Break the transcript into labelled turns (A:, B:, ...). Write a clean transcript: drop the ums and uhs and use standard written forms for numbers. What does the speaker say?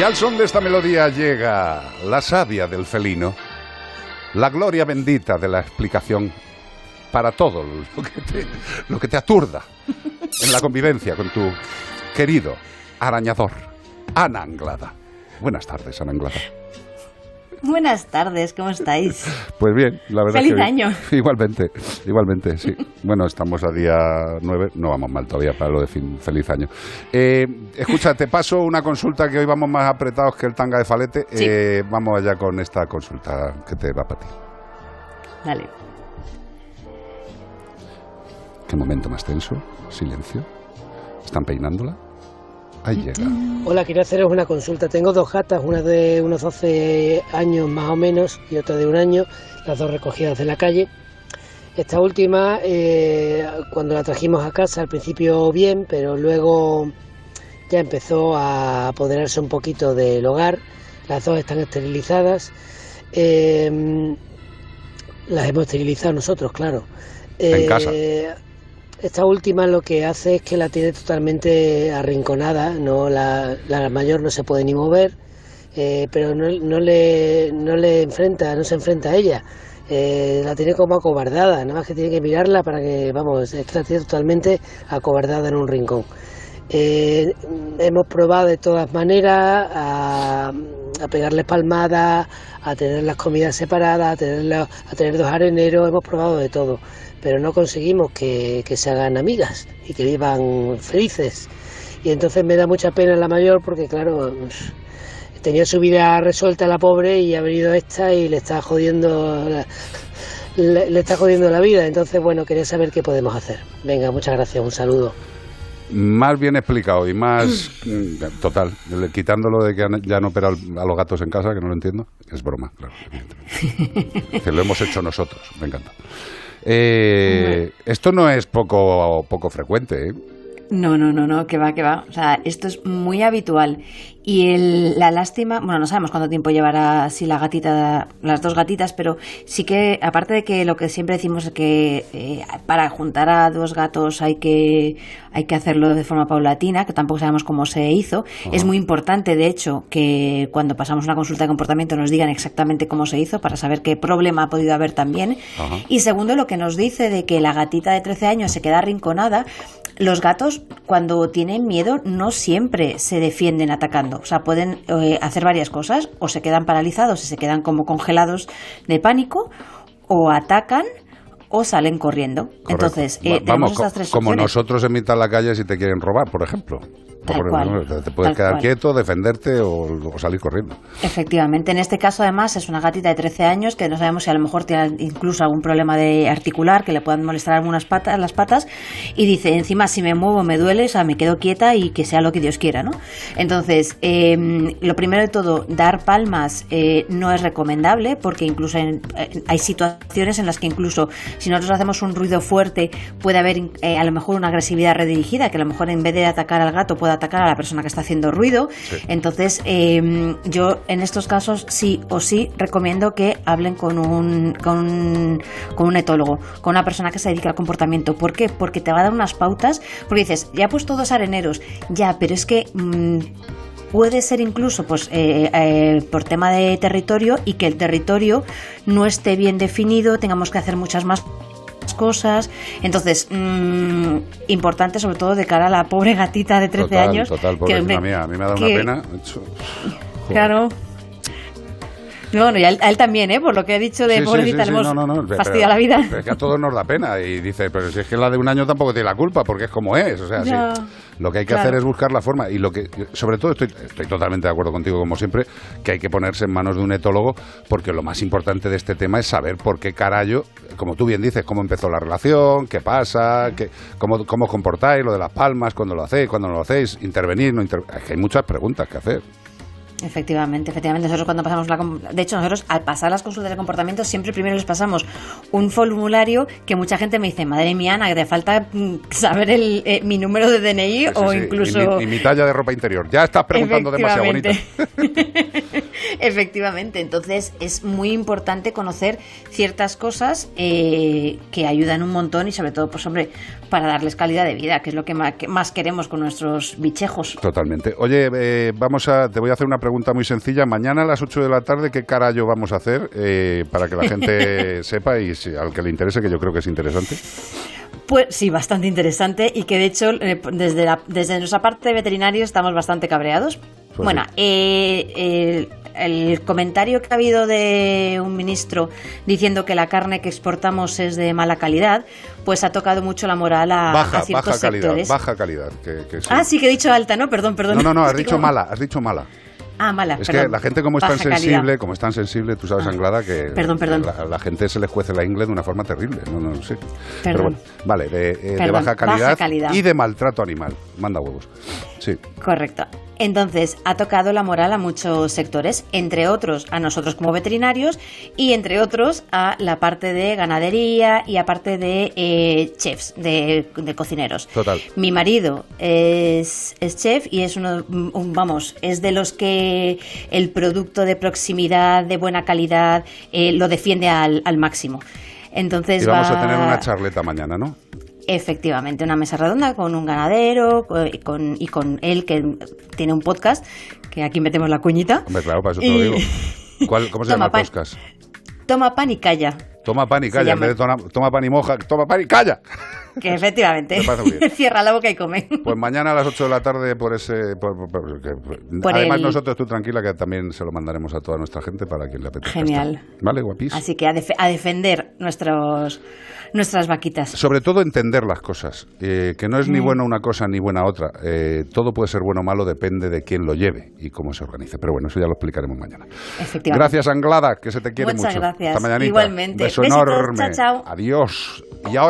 A: Y al son de esta melodía llega la savia del felino, la gloria bendita de la explicación para todo lo que te aturda en la convivencia con tu querido arañador, Ana Anglada. Buenas tardes, Ana Anglada.
B: Buenas tardes, ¿cómo estáis?
A: Pues bien, la verdad.
B: ¡Feliz
A: que
B: año!
A: Igualmente, sí. Bueno, estamos a día 9, no vamos mal todavía para lo de feliz año. Escucha, te paso una consulta que hoy vamos más apretados que el tanga de Falete.
B: Sí.
A: Vamos allá con esta consulta que te va para ti.
B: Dale.
A: Qué momento más tenso, silencio. ¿Están peinándola? Ahí llega.
C: Hola, quiero haceros una consulta. Tengo dos gatas, una de unos 12 años más o menos y otra de 1 año, las dos recogidas de la calle. Esta última, cuando la trajimos a casa, al principio bien, pero luego ya empezó a apoderarse un poquito del hogar. Las dos están esterilizadas. Las hemos esterilizado nosotros, claro.
A: En casa.
C: Esta última lo que hace es que la tiene totalmente arrinconada, no la mayor no se puede ni mover, pero no se enfrenta a ella, la tiene como acobardada, nada más que tiene que mirarla para que, vamos, es que la tiene totalmente acobardada en un rincón. Hemos probado de todas maneras a pegarles palmadas, a tener las comidas separadas, a tener 2 areneros, hemos probado de todo, pero no conseguimos que se hagan amigas y que vivan felices. Y entonces me da mucha pena la mayor porque, claro, tenía su vida resuelta la pobre y ha venido esta y le está jodiendo la vida. Entonces, bueno, quería saber qué podemos hacer. Venga, muchas gracias, un saludo.
A: Más bien explicado y más total, quitándolo de que ya han operado a los gatos en casa, que no lo entiendo. Es broma, claro, evidentemente. Que lo hemos hecho nosotros, me encanta. Esto no es poco frecuente, ¿eh?
B: No, que va. O sea, esto es muy habitual. Y la lástima, bueno, no sabemos cuánto tiempo llevará así la gatita, las dos gatitas, pero sí que, aparte de que lo que siempre decimos es que para juntar a 2 gatos hay que hacerlo de forma paulatina, que tampoco sabemos cómo se hizo. Uh-huh. Es muy importante, de hecho, que cuando pasamos una consulta de comportamiento nos digan exactamente cómo se hizo para saber qué problema ha podido haber también. Uh-huh. Y segundo, lo que nos dice de que la gatita de 13 años se queda arrinconada. Los gatos, cuando tienen miedo, no siempre se defienden atacando. O sea, pueden hacer varias cosas, o se quedan paralizados y se quedan como congelados de pánico, o atacan o salen corriendo. Correcto. Entonces, tenemos estas 3
A: como
B: opciones.
A: Nosotros en mitad de la calle si te quieren robar, por ejemplo.
B: Tal cual.
A: Te puedes quedar quieto, defenderte o salir corriendo.
B: Efectivamente. En este caso, además, es una gatita de 13 años que no sabemos si a lo mejor tiene incluso algún problema de articular, que le puedan molestar las patas, y dice, encima, si me muevo me duele, o sea, me quedo quieta y que sea lo que Dios quiera, ¿no? Entonces, lo primero de todo, dar palmas no es recomendable, porque incluso hay situaciones en las que incluso si nosotros hacemos un ruido fuerte, puede haber a lo mejor una agresividad redirigida, que a lo mejor en vez de atacar al gato puede atacar a la persona que está haciendo ruido. Sí. Entonces, yo en estos casos sí o sí recomiendo que hablen con un etólogo, con una persona que se dedica al comportamiento. ¿Por qué? Porque te va a dar unas pautas, porque dices, ya he puesto 2 areneros, ya, pero es que puede ser incluso pues por tema de territorio y que el territorio no esté bien definido, tengamos que hacer muchas más cosas. Entonces, importante sobre todo de cara a la pobre gatita de 13 años.
A: Total, pobrecita mía, a mí me ha dado una pena.
B: Claro. Bueno, y a él también, por lo que he dicho de pobrecita, le hemos fastidiado la vida.
A: Pero es que a todos nos da pena. Y dice, pero si es que la de 1 año tampoco tiene la culpa, porque es como es. O sea, ya, sí, lo que hay que hacer es buscar la forma. Y lo que, sobre todo, estoy totalmente de acuerdo contigo, como siempre, que hay que ponerse en manos de un etólogo, porque lo más importante de este tema es saber por qué carajo, como tú bien dices, cómo empezó la relación, qué pasa, cómo comportáis, lo de las palmas, cuándo lo hacéis, cuándo no lo hacéis, intervenir, no intervenir. Es que hay muchas preguntas que hacer.
B: Efectivamente. Nosotros cuando pasamos de hecho, nosotros al pasar las consultas de comportamiento siempre primero les pasamos un formulario que mucha gente me dice, madre mía, Ana, que te falta saber mi número de DNI o incluso...
A: Y mi talla de ropa interior. Ya estás preguntando demasiado bonito.
B: Efectivamente, entonces es muy importante conocer ciertas cosas que ayudan un montón y sobre todo, pues hombre, para darles calidad de vida, que es lo que más queremos con nuestros bichejos.
A: Totalmente. Oye, te voy a hacer una pregunta muy sencilla. Mañana a las 8 de la tarde, ¿qué carajo vamos a hacer para que la gente sepa y al que le interese, que yo creo que es interesante?
B: Pues sí, bastante interesante y que de hecho desde nuestra parte de veterinarios estamos bastante cabreados. Pues bueno, sí. El comentario que ha habido de un ministro diciendo que la carne que exportamos es de mala calidad, pues ha tocado mucho la moral a ciertos sectores.
A: Baja calidad. Sí.
B: Ah, sí que he dicho alta, ¿no? Perdón.
A: No, has dicho mala.
B: Ah, mala.
A: Es
B: perdón.
A: que la gente como es tan sensible, tú sabes, Anglada, que
B: perdón.
A: La gente se le cuece la ingle de una forma terrible. No sé.
B: Perdón.
A: Pero bueno, vale, de baja calidad y de maltrato animal. Manda huevos. Sí.
B: Correcto. Entonces, ha tocado la moral a muchos sectores, entre otros a nosotros como veterinarios y entre otros a la parte de ganadería y a parte de chefs, de cocineros.
A: Total.
B: Mi marido es chef y es es de los que el producto de proximidad, de buena calidad, lo defiende al máximo. Entonces
A: y vamos a tener una charleta mañana, ¿no?
B: Efectivamente, una mesa redonda con un ganadero y con él, que tiene un podcast, que aquí metemos la cuñita.
A: Hombre, claro, para eso te lo digo. ¿Cómo se llama el podcast?
B: Toma pan y calla.
A: Toma pan y calla, en vez de toma pan y moja, toma pan y calla.
B: Que efectivamente, cierra la boca y come.
A: Pues mañana a las 8 de la tarde además nosotros, tú tranquila, que también se lo mandaremos a toda nuestra gente para quien le apetezca.
B: Genial.
A: Estar. Vale, guapísimo.
B: Así que a defender nuestras vaquitas.
A: Sobre todo entender las cosas, que no es ni buena una cosa ni buena otra. Todo puede ser bueno o malo, depende de quién lo lleve y cómo se organice. Pero bueno, eso ya lo explicaremos mañana.
B: Efectivamente.
A: Gracias, Anglada, que se te quiere mucho.
B: Muchas gracias.
A: Hasta mañanita.
B: Igualmente.
A: Beso
B: Besitos.
A: enorme.
B: Chao.
A: Adiós. Y ahora